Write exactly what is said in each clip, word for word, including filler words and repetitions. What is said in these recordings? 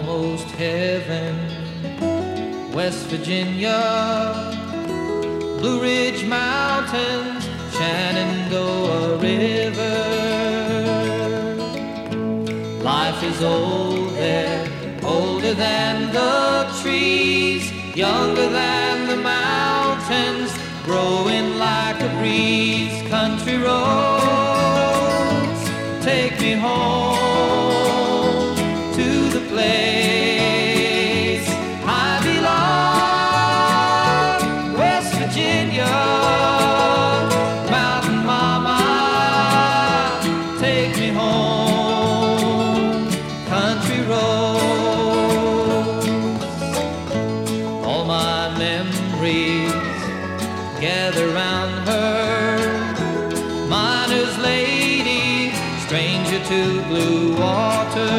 almost heaven. West Virginia, Blue Ridge Mountains, Shenandoah River. Life is old there, older than the trees, younger than the mountains, growing like a breeze. Country roads, take me home to the place I belong. West Virginia, Mountain Mama, take me home. Country roads, all my memories gather round her. Miner's lady, stranger to blue water.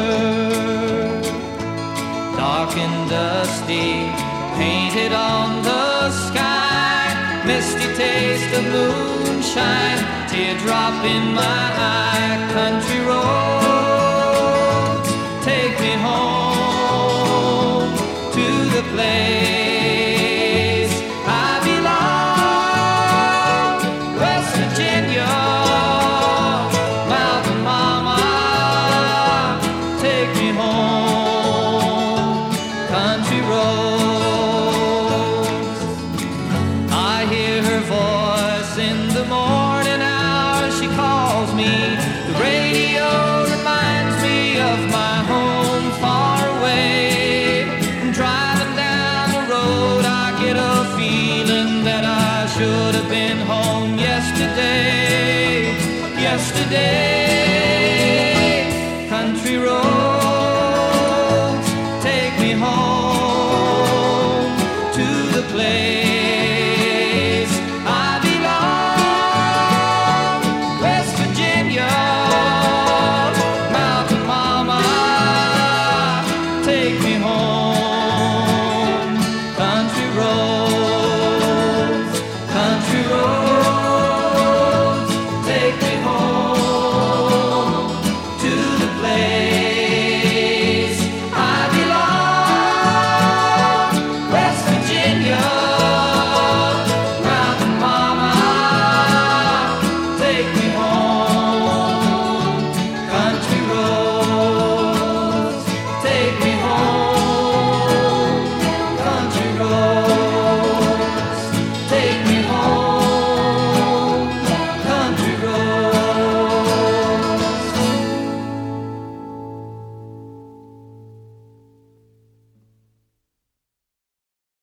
Dark and dusty, painted on the sky, misty taste of moonshine, teardrop in my eye. Country roads, take me home to the place I belong. West Virginia, Mountain Mama, take me home. Country roads, I hear her voice in the morning hours. She calls me. The radio reminds me of my home far away. Driving down the road, I get a feeling that I should have been home yesterday. Yesterday.